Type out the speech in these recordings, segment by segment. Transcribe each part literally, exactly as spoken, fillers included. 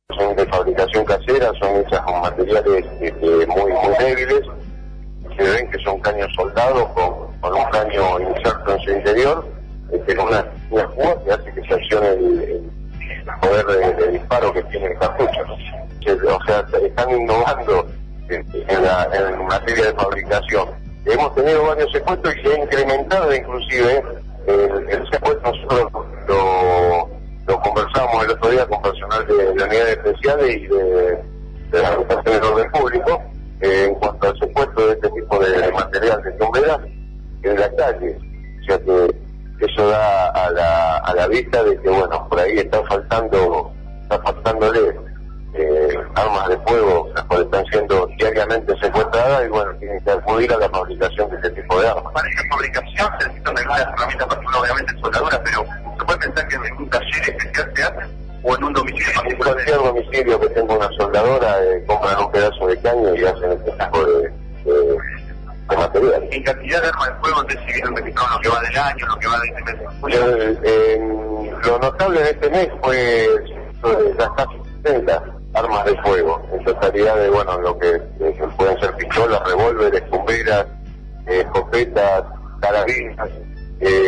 son de fabricación casera, son hechas con materiales este, muy, muy débiles. Se ven que son caños soldados con, con un caño inserto en su interior, este, con una, una púa que hace que se accione el, el poder de, de disparo que tiene el cartucho, ¿no? Que, o sea, están innovando en, en, la, en materia de fabricación. Hemos tenido varios secuestros y se ha incrementado inclusive el, el secuestro. Nosotros lo, lo conversamos el otro día con personal de, de unidades especiales y de, de la agrupación del orden público eh, en cuanto al secuestro de este tipo de, de material de sombreras en la calle. O sea que eso da a la, a la vista de que, bueno, por ahí está faltando, está faltándole eh, armas de fuego, las cuales están siendo diariamente secuestradas y, bueno, tienen que acudir a la fabricación de este tipo de armas. Para esa fabricación se necesitan algunas herramientas, particular, obviamente soldaduras, pero ¿se puede pensar que en algún taller especial se hace o en un domicilio En cualquier domicilio que tenga una soldadora, eh, compran un pedazo de caño y hacen este tipo de, de, de material. En cantidad de armas de fuego, entonces si vieron registrado lo que va del año, lo que va de este mes de julio? Eh, eh, lo notable de este mes fue eh, las casi sesenta armas de fuego, en totalidad de, bueno, lo que eh, pueden ser pistolas, revólveres, bomberas, eh, escopetas, carabinas.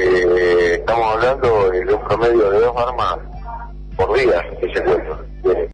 Eh, estamos hablando de un promedio de dos armas por día que se encuentran.